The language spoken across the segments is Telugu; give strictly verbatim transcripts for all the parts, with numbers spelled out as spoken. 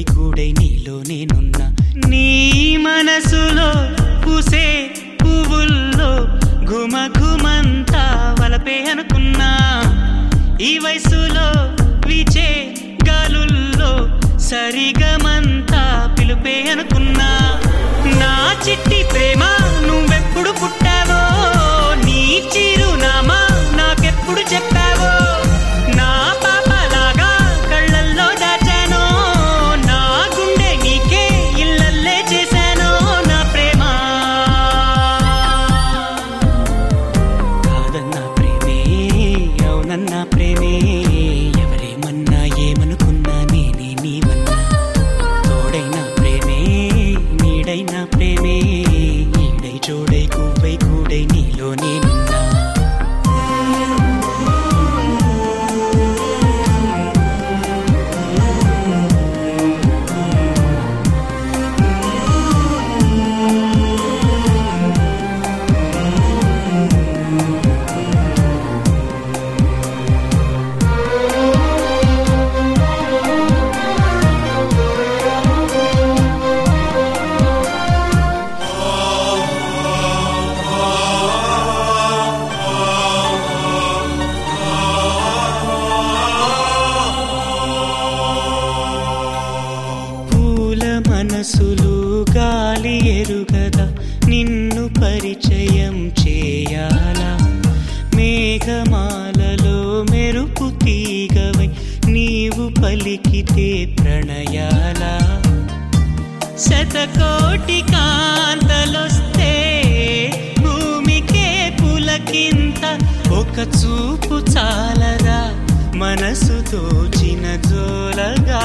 కూడై నీలో నేనున్నా. నీ మనసులో పూసే పువ్వుల్లో ఘుమ ఘుమంతా వలపే అనుకున్నా. ఈ వయసులో వీచే గాలుల్లో సరిగమంతా పిలుపే అనుకున్నా. నా చిట్టి ప్రేమ నువ్వెప్పుడు పుట్టావో, నీ చిరునామా నాకెప్పుడు చెప్పావో. నా పాపలాగా కళ్ళల్లో దాచానో, నా గుండె నీకే ఇల్లల్లే చేశానో. నా ప్రేమ కాదన్నా ప్రేమే, అవునన్నా ప్రేమే. ఎవరేమన్నా ఏమనుకున్నా నేనే నీవన్నా. తోడైనా ప్రేమే, నీడైనా ప్రేమే. ఈడై జోడై కువ్వై కూడై నీలో నేనున్నా. మనసులు గాలి ఎరుగదా, నిన్ను పరిచయం చేయాలా. మేఘమాలలో మెరుపు తీగవై నీవు పలికితే ప్రణయాలా. శతకోటి కాంతలొస్తే భూమికే పులకింత. ఒక చూపు చాలదా మనసు దోచిన జోలగా.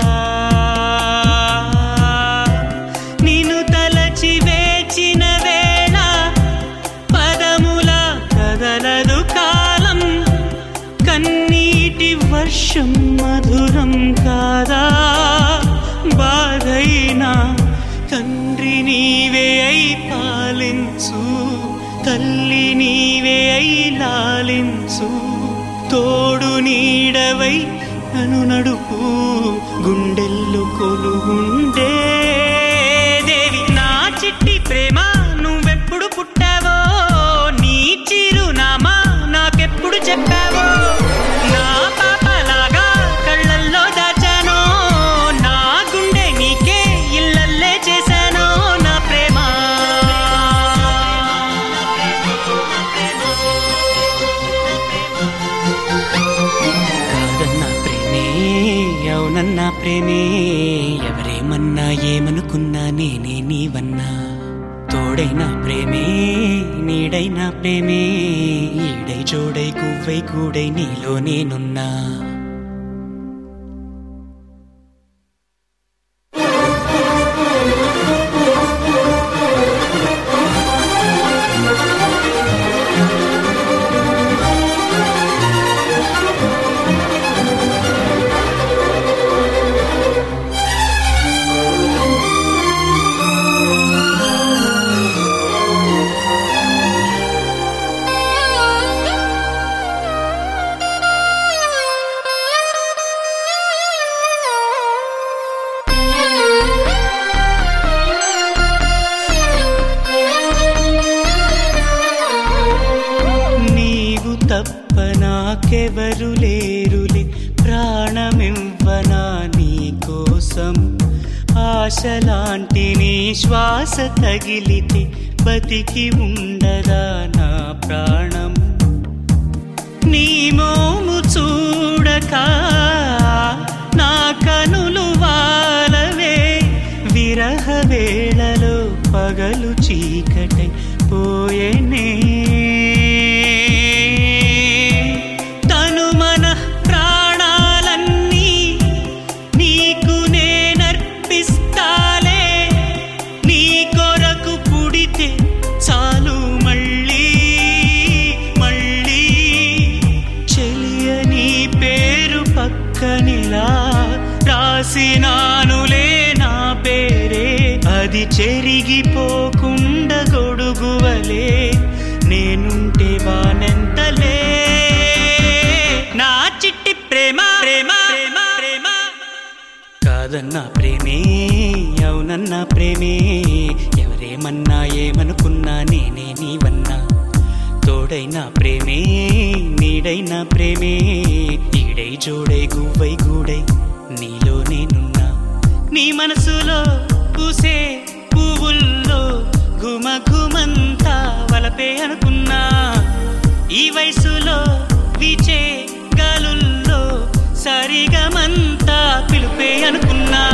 నిన్ను తలచి వేచిన వేళ పదముల కదలదు కాలం. కన్నీటి వర్షం మధురం కాదా. బాధైనా తండ్రి నీవే అయి పాలించు, తల్లి నీవే అయి లాలించు. తోడు నీడవై నన్ను నడుపు, గుండెల్లో కొలువుండే దేవి. నా చిట్టి ప్రేమ నువ్వెప్పుడు పుట్టావో, నీ చిరునామా నాకెప్పుడు చెప్పావో. నా పాపలాగా కళ్ళల్లో దాచానో, నా గుండె నీకే ఇల్లల్లే చేశానో. నా ప్రేమ కాదన్నా ప్రేమే, అవునన్నా ప్రేమే. ఎవరేమన్నా ఏమనుకున్నా నేనే నీవన్నా. తోడైనా ప్రేమే, నీడైనా ప్రేమే. ఈడై జోడై కువ్వై కూడై నీలో నేనున్నా. తప్ప నాకెవరు లేరులే, ప్రాణమివ్వనా నీ కోసం. ఆశలాంటి నీ శ్వాస తగిలితే బతికి ఉండదా నా ప్రాణం. నీ మోము చూడక నా కనులు వాలవే. విరహ వేళలో పగలు చీకటై పోయేనే. చాలు మళ్ళీ మళ్ళీ చెలియ నీ పేరు పక్కనిలా రాసినానులే నా పేరే. అది చెరిగిపోకుండా గొడుగువలే నేనుంటే వానెంతలే. నా చిట్టి ప్రేమ ప్రేమ ప్రేమ ప్రేమ కాద కాదన్నా ప్రేమే అవునన్నా ప్రేమే ఎవరేమన్నా ఏమనుకున్నా నేనే నీవన్నా తోడైనా ప్రేమే నీడైనా ప్రేమే ఈడై జోడై గువ్వై గూడై నీలో నేనున్నా నీ మనసులో పూసే పువ్వుల్లో ఘుమ ఘుమంతా వలపే అనుకున్నా ఈ వయసులో వీచే గాలుల్లో సరిగమంతా పిలుపే అనుకున్నా